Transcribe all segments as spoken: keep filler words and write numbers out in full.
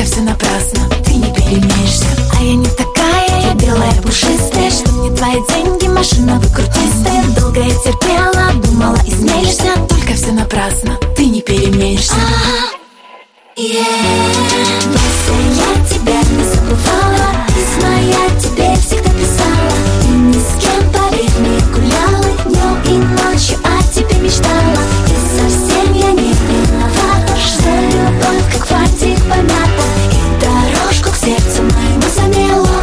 все напрасно, ты не переменишься. А я не такая, я белая пушистая, что мне твои деньги, машина выкрутистая. Долго я терпела, думала, изменишься, только все напрасно, ты не переменишься. Yeah. Вася, я тебя не забывала, письма я тебе всегда писала. Ты ни с кем, поверь мне, гуляла днем и ночью, о тебе мечтала. И совсем я не виновата, что любовь как фантик помята, и дорожку к сердцу моему замела.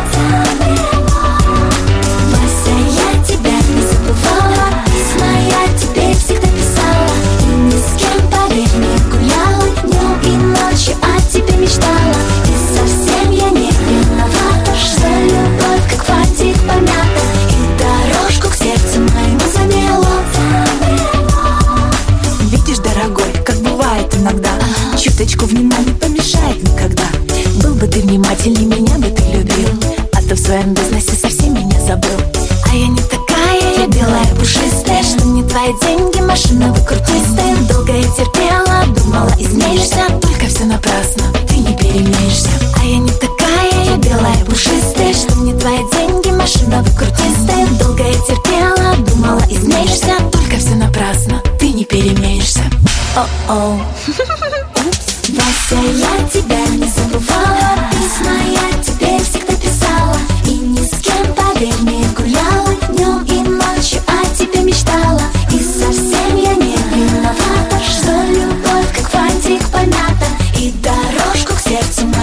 Вася, я тебя не забывала, письма я тебе всегда писала. Ты ни с кем, поверь мне, гуляла днем и ночью, о тебе мечтала. И совсем я не виновата, что любовь как фантик помята, и дорожку к сердцу моему замела. Видишь, дорогой, как бывает иногда, чуточку внимания помешает никогда. Был бы ты внимательней, меня бы ты любил, а то в своем бизнесе совсем меня забыл. А я не такая, я белая пушистая, что мне твои деньги, машина выкрутистая. Долго я терпела, думала, изменишься, только все напрасно, ты не переменишься. А я не такая, я белая пушистая, что мне твои деньги, машина выкрутистая. Долго я терпела, думала, изменишься, только все напрасно, ты не переменишься. О-о. Вася, я тебя не забывала, письма я тебе всегда писала. И ни с кем, поверь мне, гуляла днем и ночью, о тебе мечтала. И совсем я не виновата, что любовь как фантик помята, и дорожку к сердцу